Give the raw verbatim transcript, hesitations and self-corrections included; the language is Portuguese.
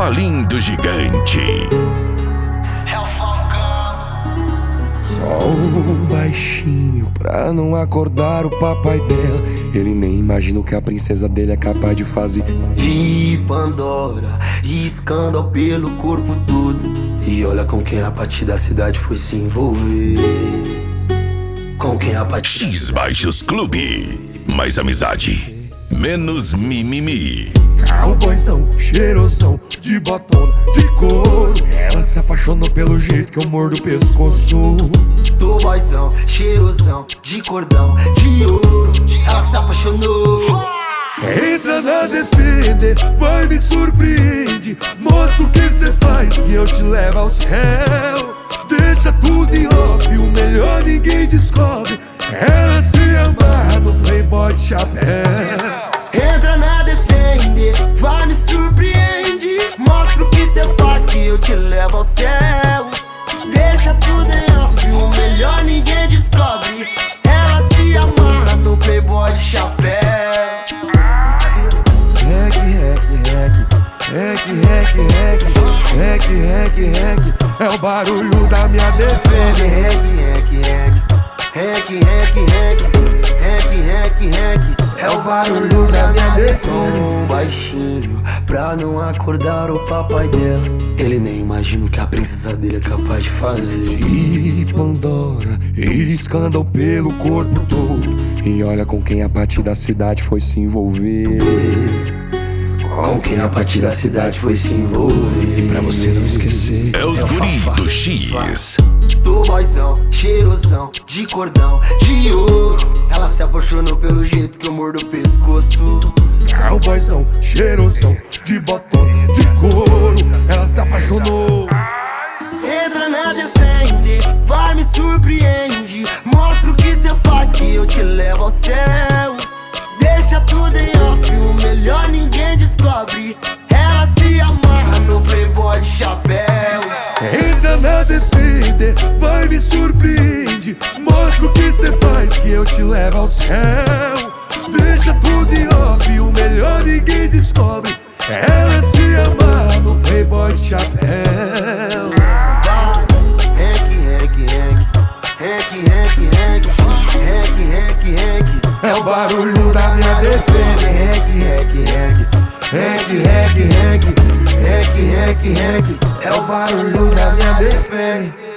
Palim do Gigante. Só um baixinho pra não acordar o papai dela. Ele nem imagina o que a princesa dele é capaz de fazer. De Pandora e escândalo pelo corpo todo. E olha com quem a partir da cidade foi se envolver. Com quem a partir X Baixos Clube. Mais amizade, menos mimimi. Cowboyzão, cheirosão, de botona, de couro. Ela se apaixonou pelo jeito que eu mordo o pescoço. Do boyzão, cheirosão, de cordão, de ouro. Ela se apaixonou. Entra na Defender, vai me surpreende. Mostra o que cê faz que eu te levo ao céu. Deixa tudo em off, o melhor ninguém descobre. Ela se amarra no Playboy de chapéu. Entra na Defender, vai me surpreende. Mostra o que cê faz que eu te levo ao céu. Deixa tudo em off, o melhor ninguém descobre. Ela se amarra no Playboy de chapéu. Rec, rec, rec, rec, rec, rec, rec, rec, rec. É o barulho da minha Defender. Rec, rec, rec, rec, rec, rec, rec, rec, rec. É o barulho da minha Defender. Um baixinho pra não acordar o papai dela. Ele nem imagina o que a princesa dele é capaz de fazer. De Pandora e escândalo pelo corpo todo. E olha com quem a partir da cidade foi se envolver. Com quem a partir da cidade foi se envolver. Pra você não esquecer, É os guri do X. Do boyzão, cheirosão, de cordão, de ouro. Ela se apaixonou pelo jeito que eu mordo o pescoço. Cowboyzão, cheirosão, de botona, de couro. Ela se apaixonou. Entra na Defender, vai me surpreende. Mostra o que cê faz que eu te levo ao céu. Deixa tudo em off, o melhor ninguém descobre. Ela se amarra no Playboy de chapéu. Entra na Defender, vai me surpreende. Mostra o que cê faz que eu te levo ao céu. Deixa tudo em off, o melhor ninguém descobre. Ela se amarra no Playboy de chapéu. Rec, rec, rec, rec, rec, rec, rec, rec, rec. É o barulho da minha Defender. Rec, rec, rec, rec, rec, rec, rec, rec, rec. É o barulho da minha Defender.